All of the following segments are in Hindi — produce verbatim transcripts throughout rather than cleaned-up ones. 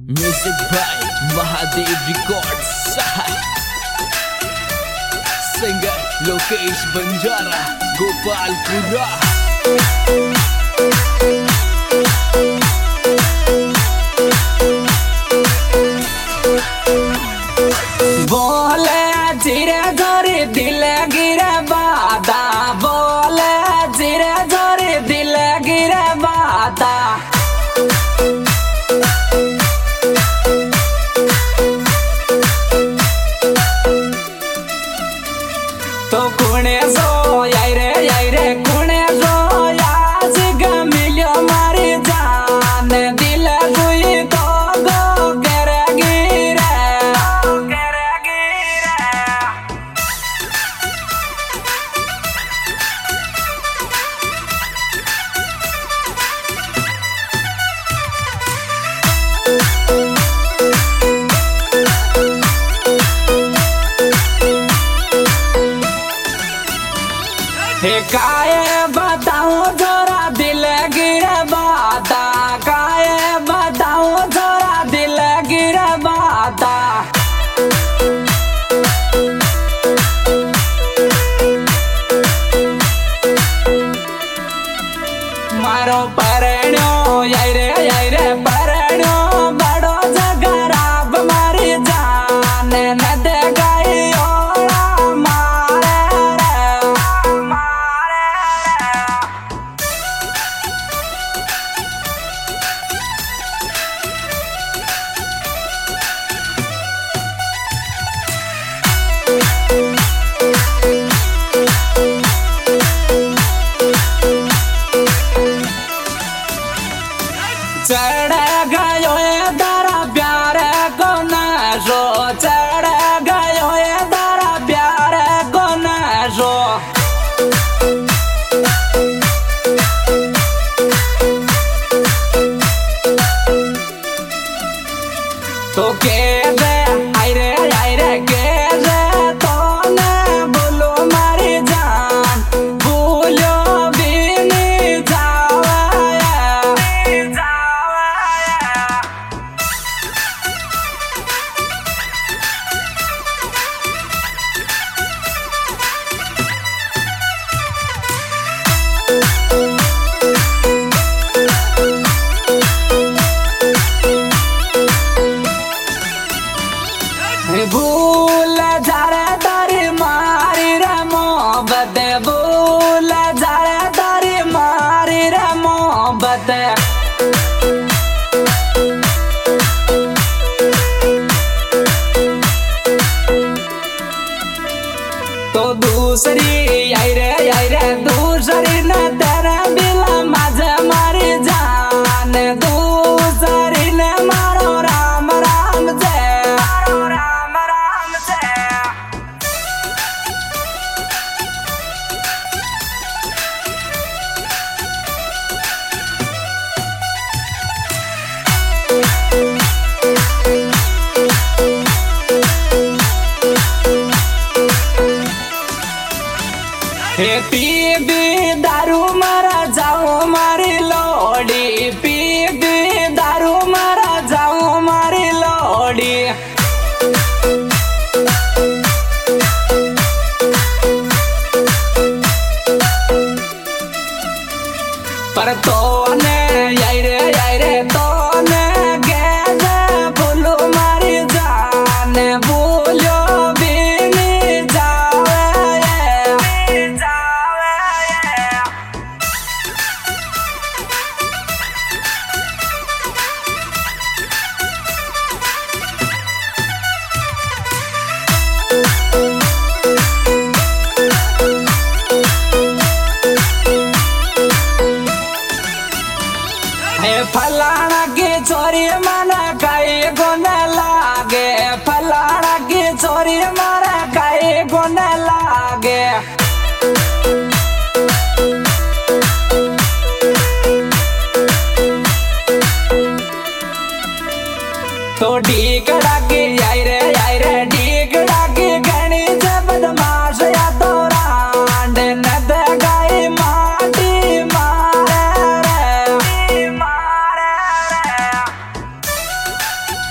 Music by Mahadev records. Singer Lokesh Banjara, Gopalpura. बोले धीरे धीरे दिल गिरे बादा, बोले धीरे धीरे दिल गिरे बादा। तो कुणे सो याई रे याई रे कुणे सो आज गमिलो मारी जान, दिल गुई तो गो करे गिरे करे गिरे। हे काय बताऊं जरा दिल गिरे बादा, काय बताऊं जरा दिल गिरे बादा। मारो परण्यो याई रे याई रे परण्यो बड़ो जगराब मारी जान, न दे गई ओला मारे रे मारे रे। चढ़ गयो ये तारा प्यार को नशो, चढ़ गयो ये तारा प्यार को नशो। तो के दे आई रे आई रे के दे तो न बोलो मारी जान, भूलो भी नहीं जावे जावे। भूल जारे तारी मारी रे मोहब्बत, भूल जारे तारी मारी रे मोहब्बत। तो दूसरी आई रे आई रे दूसरी न तेरे बिला माझे मारी जान, दूसरी ने मारो राम राम से मारो राम राम से। हे पी भी दारू मारा जाओ मारी लोड़ी, पी भी दारू मारा जाओ मारी लोड़ी। पर तो ने याई रे याई रे तो ने गेजे भूलो मारी जान, भूलो भी नहीं जावे जावे। हे फलाना की चोरी मन कई गुण लागे, फलाना की चोरी मन कई गुण लागे। तो ढीकड़ा की आई रे आई रे ढीकड़ा की घनी से बदमाश या तो रांड, न दे गई माटी मारे रे मारे रे।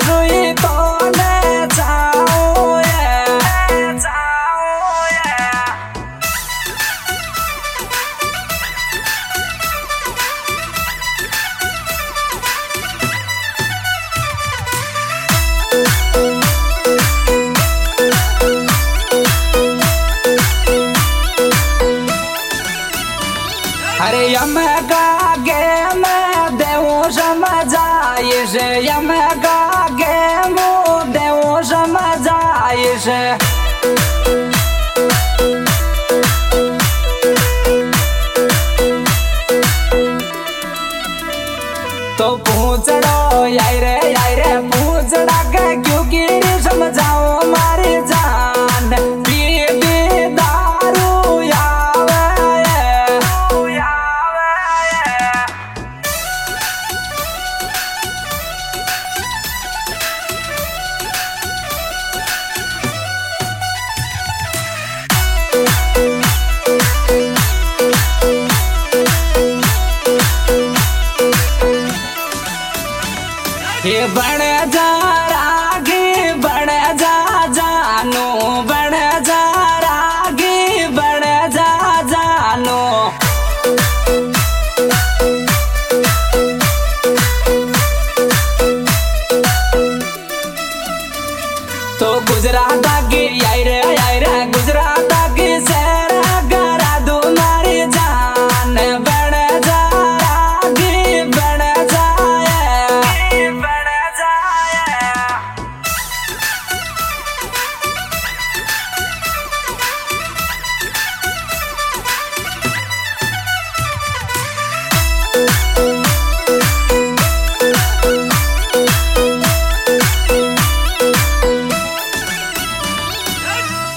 जुई तो ने जाओ ये जाओ ये अरे यम गागे में देव समझाए जे यम